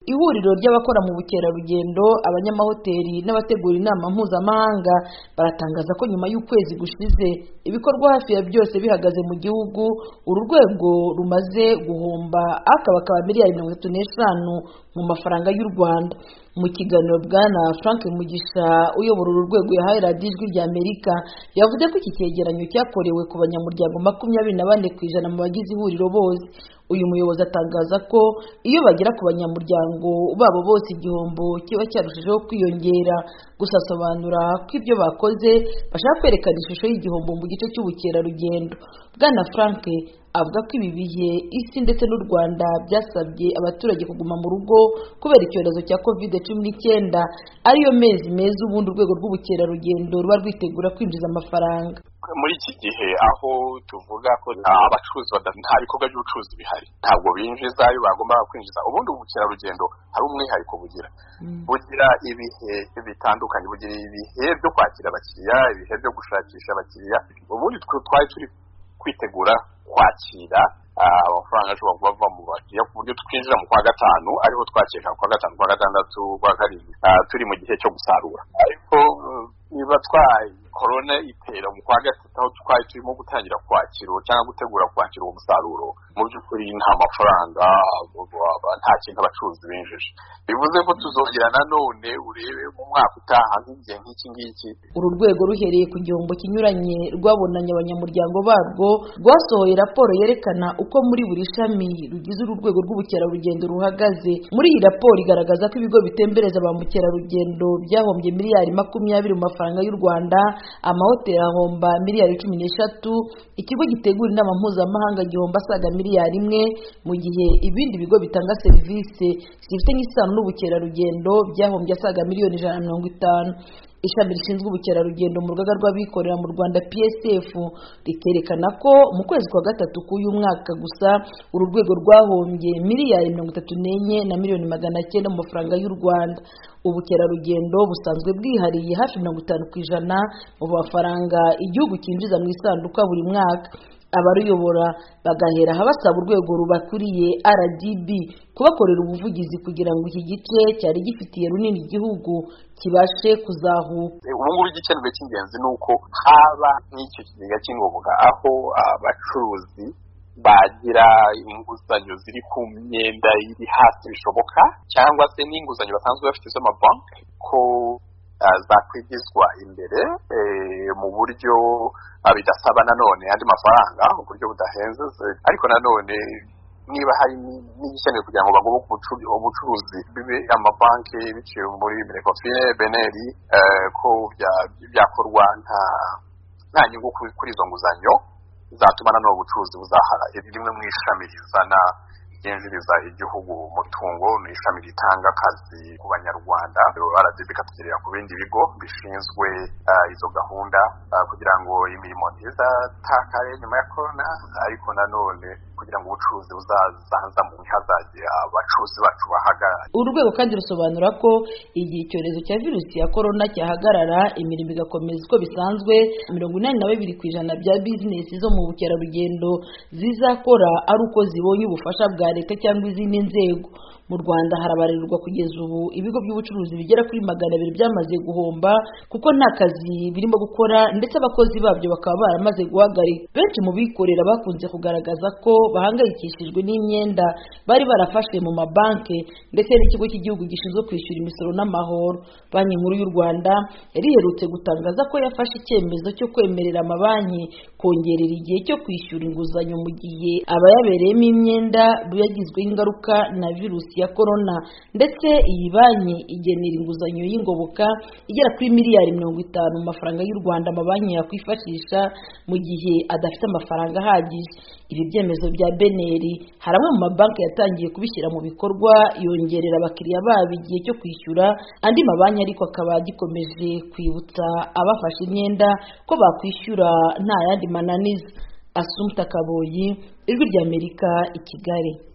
ihuriro ry'abakora mu bukerarugendo, abanyamahoteli n'abategura inama mpuzamahanga baratangaza ko nyuma y'ukwezi gushize ibikorwa hafi ya byose bihagaze mu gihugu, uru rwego rumaze guhomba akaba miliyari 35 mu mafaranga y'u Rwanda. Mu kiganiro Bwana Frank Mugisha uyobora uru rwego yahaye radiyo Ijwi ry'Amerika yavuze ko iki cyegeranyo cyakorewe ku banyamuryango 24% mu bagize ihuriro bose. Uyu muyobozi atangaza ko iyo bagera ku banyamuryango babo bose igihombo kiba cyarushijeho kwiyongera. Gusa asobanura ko ibyo bakoze bashaka kwerekana ishusho y'igihombo mu gice cy'ubukerarugendo. Bwana Frank avuga ko ibi bihe isi ndetse n'u Rwanda byasabye abaturage kuguma mu rugo kubera icyorezo cya COVID-19, ariyo mezi meza ubundi urwego rw'ubukerarugendo ruba rwitegura kwinjiza amafaranga. Muri iki gihe aho tuvuga ko abacuruzi nta bikorwa by'ubucuruzi bihari, ntabwo binjiza ayo bagomba kwinjiza. Ubundi ubukerarugendo hari umwihariko bugira ibihe bitandukanye, bugira ibihe byo kwakira abakiriya, ibihe byo gushakisha abakiriya. Ubundi twari turi kwitegura kwakira amafaranga ashobora kuba ava mu bakiriya ku buryo twinjira mu kwa gatanu, ariho twakeka kwa gatanu, kwa gatandatu, kwa karindwi turi mu gihe cyo gusarura. Ariko niba corona itera mu kwa gatatu aho twari turimo gutangira kwakira cyangwa gutegura kwakira uwo musaruro, mu by'ukuri nta mafaranga, nta kintu abacuruzi binjije. Bivuze ko tuzongera nanone urebe mu mwaka utaha nk'igihe nk'iki ngiki. Uru rwego ruhereye ku gihombo kinyuranye rwabonanye abanyamuryango barwo, rwasohoye raporo yerekana uko muri buri shami rugize uru rwego rw'ubukerarugendo ruhagaze. Muri iyi raporo igaragaza ko ibigo bitembereza ba mukerarugendo byahombye miliyari 20 mu mafaranga y'u Rwanda, amahoteli ahomba miliyari 13, ikigo gitegura inama mpuzamahanga gihomba asaga miliyari 1, mu gihe ibindi bigo bitanga serivisi zifite n'isano n'ubukerarugendo byahombye asaga miliyoni 150. Ishami rishinzwe ubukerarugendo mu rugaga rw'abikorera mu Rwanda PSF rikerekana ko mu kwezi kwa gatatu k'uyu mwaka gusa uru rwego rwahombye miliyari 34 na miliyoni 900 mu mafaranga y'u Rwanda. Ubukerarugendo busanzwe bwihariye hafi 50% mu mafaranga igihugu cyinjiza mu isanduka buri mwaka. Abaruyobora bagahera habasaba urwego rubakuriye RDB kubakorera ubuvugizi kugira ngo iki gice cyari gifitiye runini igihugu kibashe kuzahuka. Ubungubu igikenewe cy'ingenzi nuko haba n'icyo kigega cy'ingoboka aho abacuruzi bagira inguzanyo ziri ku myenda iri hasi bishoboka, cyangwa se n'inguzanyo basanzwe bafite z'amabanki ko zakwigizwa imbere mu buryo bidasaba nanone andi mafaranga, mu buryo budahenze. Ariko nanone niba hari n'igikenewe kugira ngo bagoboke ubucuruzi bibe amabanki biciye muri Minecofine, BNR, ko byakorwa nta nyungu kuri izo nguzanyo zatuma nanone ubucuruzi buzahara. Rimwe mu ishami rizana ryinjiriza igihugu umutungo, ni ishami ritanga akazi ku banyarwanda. RDB ikatugerera ku bindi bigo bishinzwe izo gahunda kugira ngo imirimo ntizatakare nyuma ya corona, ariko nanone kugira ngo ubucuruzi buzaza mu hazagira abacuruzi bacu bahagarara. Uru rwego kandi rusobanura ko igihe icyorezo cya virusi ya corona cyahagarara, imirimo igakomeza uko bisanzwe, 82% bya bizinesi zo mu bukerarugendo zizakora ari uko zibonye ubufasha bwa leta cyangwa izindi nzego. Mu Rwanda harabarirwa kugeza ubu ibigo by'ubucuruzi bigera kuri 200 byamaze guhomba kuko nta kazi birimo gukora, ndetse abakozi babyo bakaba baramaze guhagarika. Benshi mu bikorera bakunze kugaragaza ko bahangayikishijwe n'imyenda bari barafashe mu mabanki ndetse n'ikigo cy'igihugu gishinzwe kwishyura imisoro n'amahoro. Banki Nkuru y'u Rwanda yariherutse gutangaza ko yafashe icyemezo cyo kwemerera amabanki kongerera igihe cyo kwishyura inguzanyo mu gihe abayabereyemo imyenda byagizweho ingaruka na virusi ya corona, ndetse iyi banki igenera inguzanyo y'ingoboka igera kuri miliyari 50 mu mafaranga y'u Rwanda amabanki yakwifashisha mu gihe adafite amafaranga ahagije. Ibi byemezo bya BNR hari amwe mu mabanki yatangiye kubishyira mu bikorwa, yongerera abakiriya babo igihe cyo kwishyura. Andi mabanki ariko akaba gikomeje kwibutsa abafashe imyenda ko bakwishyura nta yandi mananiza. Assumpta Kaboyi, Ijwi ry'Amerika, i Kigali.